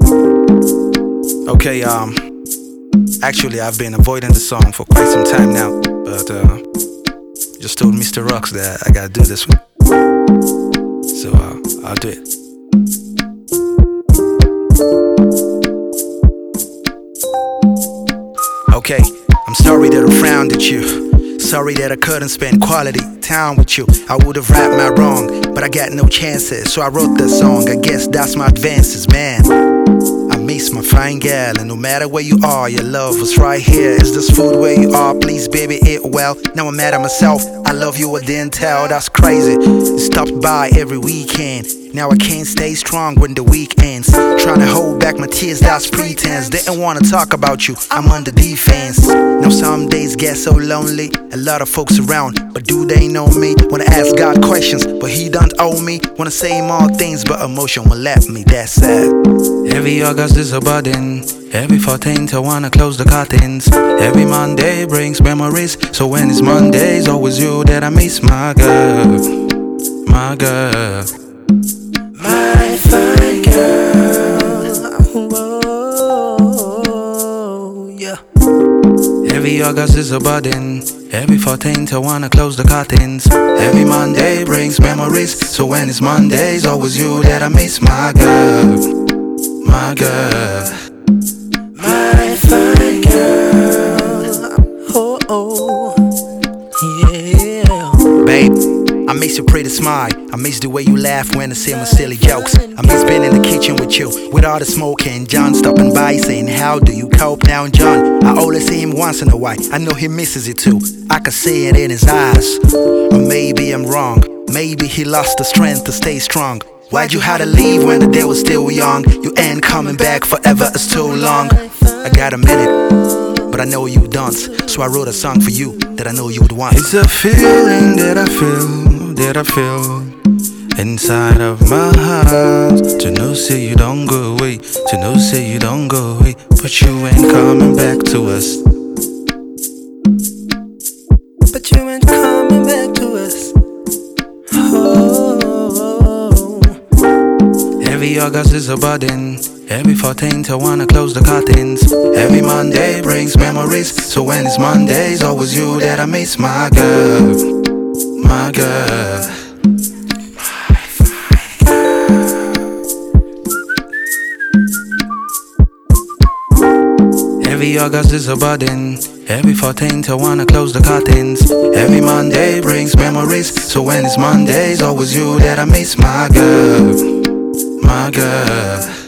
Okay, actually I've been avoiding the song for quite some time now, but just told Mr. Rocks that I gotta do this one, so I'll do it. Okay, I'm sorry that I frowned at you. Sorry that I couldn't spend quality time with you. I would've right my wrong, but I got no chances, so I wrote this song. I guess that's my advances, man. I miss my fine gal, and no matter where you are, your love was right here. Is this food where you are? Please, baby, eat well. Now I'm mad at myself. I love you, I didn't tell. That's crazy. You stopped by every weekend. Now I can't stay strong when the week ends. Trying to hold back my tears, that's pretense. Didn't wanna talk about you, I'm under defense. Now some days get so lonely, a lot of folks around, but do they know me? Wanna ask God questions, but he don't owe me. Wanna say more things, but emotion won't let me, that's sad. Every August is a burden. Every 14th I wanna close the curtains. Every Monday brings memories, so when it's Mondays, always you that I miss, my girl. My girl, my fine girl. Whoa, yeah. Every August is a burden. Every 14th I wanna close the curtains. Every Monday brings memories, so when it's Mondays, always you that I miss, my girl. My girl, my fine girl. Oh, oh, yeah. babe, I miss your pretty smile. I miss the way you laugh when I say my silly jokes. I miss being in the kitchen with you, with all the smoke and John stopping by saying, how do you cope now, John? I only see him once in a while. I know he misses it too. I can see it in his eyes. Or maybe I'm wrong. Maybe he lost the strength to stay strong. Why'd you have to leave when the day was still young? You ain't coming back forever, it's too long. I got a minute, but I know you don't, so I wrote a song for you that I know you would want. It's a feeling that I feel inside of my heart. To know say you don't go away, to know say you don't go away, but you ain't coming back to us. But you ain't coming back to us. Every August is a burden. Every 14th I wanna close the curtains. Every Monday brings memories, so when it's Mondays, always you that I miss, my girl. My girl. Every August is a burden. Every 14th I wanna close the curtains. Every Monday brings memories, so when it's Mondays, always you that I miss, my girl. My girl.